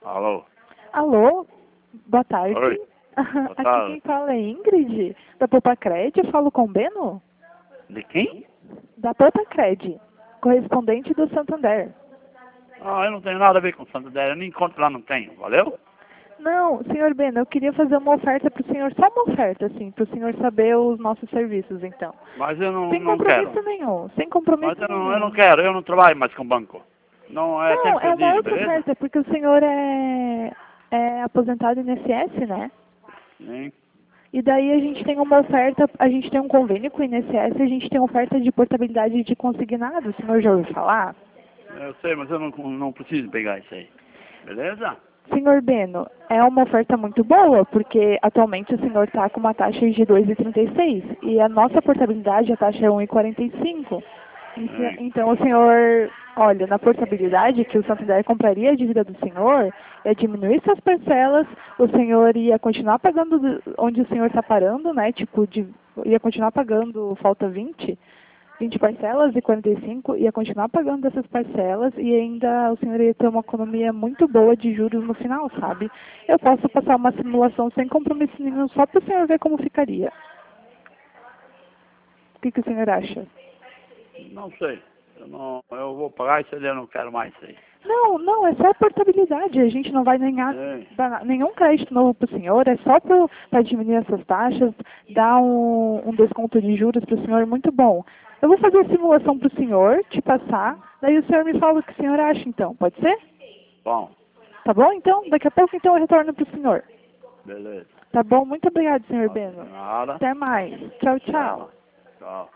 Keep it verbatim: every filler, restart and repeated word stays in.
Alô? Alô? Boa tarde. Oi. Boa Aqui tarde. quem fala é Ingrid, da Popacred. Eu falo com o Beno? De quem? Da Popacred, correspondente do Santander. Ah, eu não tenho nada a ver com o Santander. Eu nem encontro lá, não tenho. Valeu? Não, senhor Beno, eu queria fazer uma oferta para o senhor, só uma oferta, assim, para o senhor saber os nossos serviços, então. Mas eu não, Sem não compromisso quero. nenhum, sem compromisso Mas eu não, nenhum. eu não quero. Eu não trabalho mais com banco. Não, é Não, sempre que é eu uma digo, outra beleza? oferta, porque o senhor é, é aposentado I N S S, né? Sim. E daí a gente tem uma oferta, a gente tem um convênio com o I N S S, a gente tem oferta de portabilidade de consignado, o senhor já ouviu falar? Eu sei, mas eu não, não preciso pegar isso aí. Beleza? Senhor Beno, é uma oferta muito boa, porque atualmente o senhor está com uma taxa de dois vírgula trinta e seis e a nossa portabilidade, a taxa é um vírgula quarenta e cinco. Então, Sim. então o senhor, olha, na portabilidade que o Santander compraria a dívida do senhor, é diminuir suas parcelas, o senhor ia continuar pagando do- onde o senhor está parando, né? Tipo, de, ia continuar pagando falta vinte, vinte parcelas e quarenta e cinco, ia continuar pagando essas parcelas e ainda o senhor ia ter uma economia muito boa de juros no final, sabe? Eu posso passar uma simulação sem compromisso nenhum só para o senhor ver como ficaria. O que, que o senhor acha? Não sei. Eu, não, eu vou pagar isso aí, eu não quero mais isso aí. Não, não, é só portabilidade. A gente não vai ganhar Sim. dar nenhum crédito novo para o senhor, é só para diminuir essas taxas, dar um, um desconto de juros para o senhor muito bom. Eu vou fazer a simulação para o senhor, te passar, daí o senhor me fala o que o senhor acha então, pode ser? Bom, Tá bom então? Daqui a pouco então eu retorno para o senhor. beleza. Tá bom? Muito obrigado, senhor Não, Beno. nada. Até mais. Tchau, tchau. Tchau. Tchau.